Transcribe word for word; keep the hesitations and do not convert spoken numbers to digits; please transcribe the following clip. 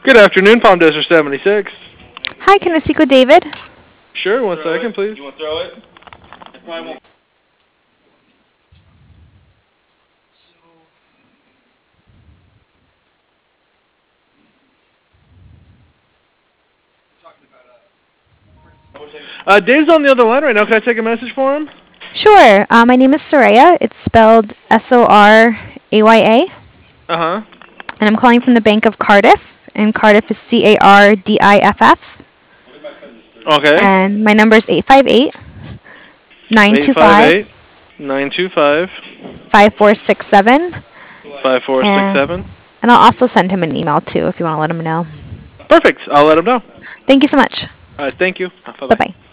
Good afternoon, Palm Desert seventy-six. Hi, can I speak with David? Sure, one second, please. You want to throw it? It probably won't. Uh, Dave's on the other line right now. Can I take a message for him? Sure. Uh, my name is Soraya. It's spelled S O R A Y A. Uh-huh. And I'm calling from the Bank of Cardiff. And Cardiff is C A R D I F F. Okay. And my number is eight five eight, nine two five, nine two five, five four six seven. five four six seven. And I'll also send him an email, too, if you want to let him know. Perfect. I'll let him know. Thank you so much. All right, thank you. Bye-bye. Bye-bye.